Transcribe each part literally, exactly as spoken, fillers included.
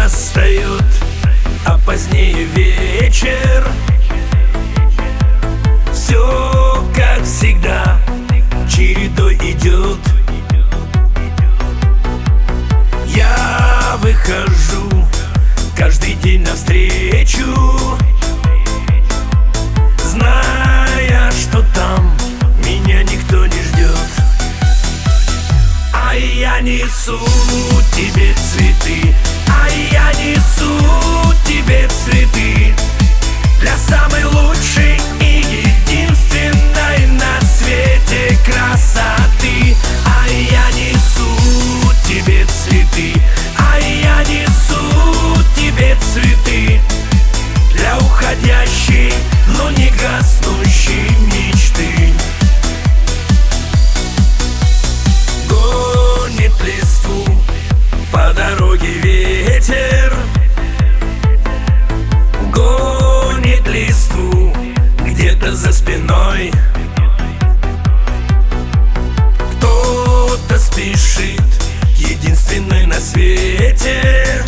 настает, а позднее вечер. Все как всегда чередой идет. Я выхожу каждый день навстречу, зная, что там меня никто не ждет. А я несу тебе цветы, а я несу тебе цветы для самой лучшей и единственной на свете красоты. А я несу тебе цветы, а я несу тебе цветы для уходящей, но не гаснущей мечты. Гонит листву по дороге ветер, гонит листву где-то за спиной. Кто-то спешит к единственной на свете,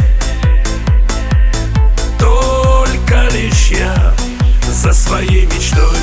только лишь я за своей мечтой.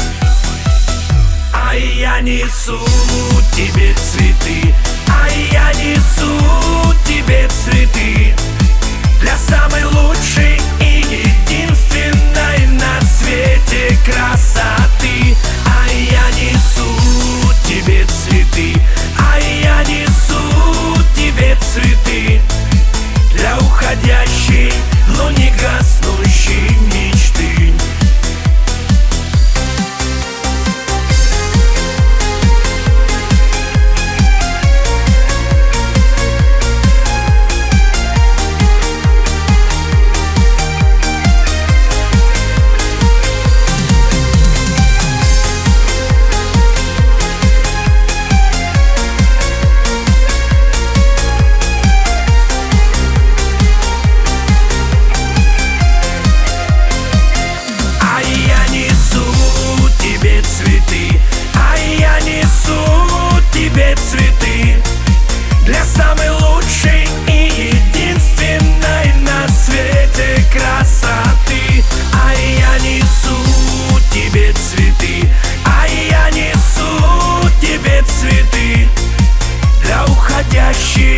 А я несу тебе цветы, а я несу тебе цветы для самой лучшей и единственной на свете красоты. А я несу тебе цветы, а я несу тебе цветы для уходящей, но не гаснущей мечты. Цветы для самой лучшей и единственной на свете красоты. А я несу тебе цветы, а я несу тебе цветы для уходящей,